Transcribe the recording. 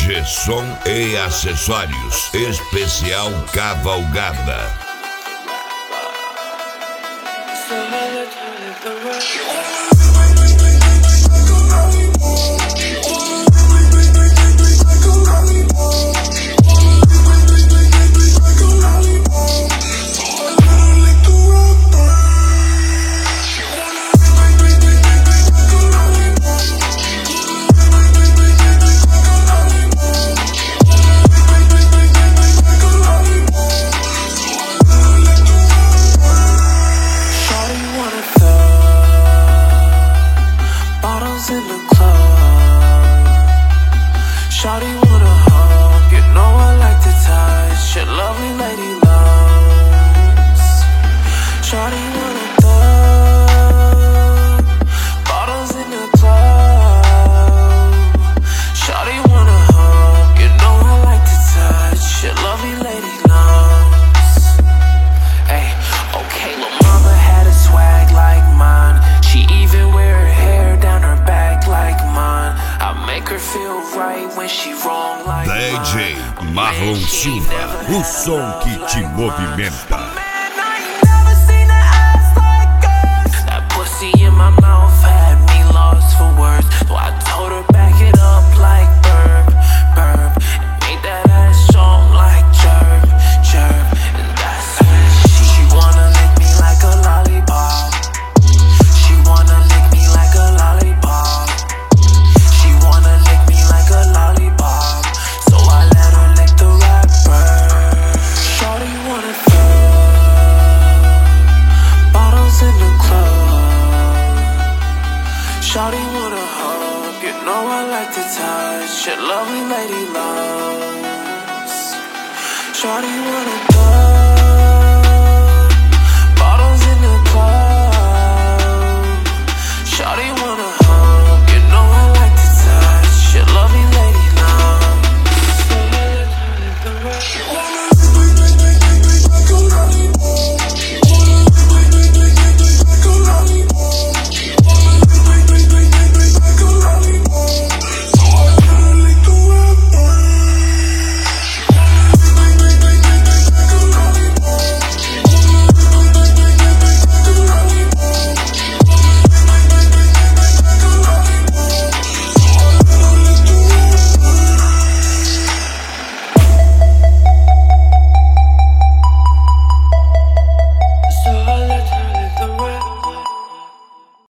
G-Som e Acessórios. Especial Cavalgada. In the club, shawty wanna hug, you know I like to touch your lovely lady loves. Shawty wanna thug, bottles in the club. Shawty wanna hug, you know I like to touch your lovely lady loves. Hey, okay, lil' mama had a swag like mine. She even wear her hair down her back like mine. I make her feel right when she wrong like DJ Marlon Silva, o som que te movimenta. Man, I ain't never seen an ass like us. That pussy in my mouth had me lost for words. So I told her back it up like burp, burp. And make that ass song like chirp, chirp. And that's when she wanna lick me like a lollipop. She wanna lick me like a lollipop. She wanna lick me like a lollipop. So I let her lick the rapper. Shawty wanna thug, bottles in the club. Shawty wanna hug, you know I like to touch your lovely lady loves. Shawty wanna thug, bottles in the club.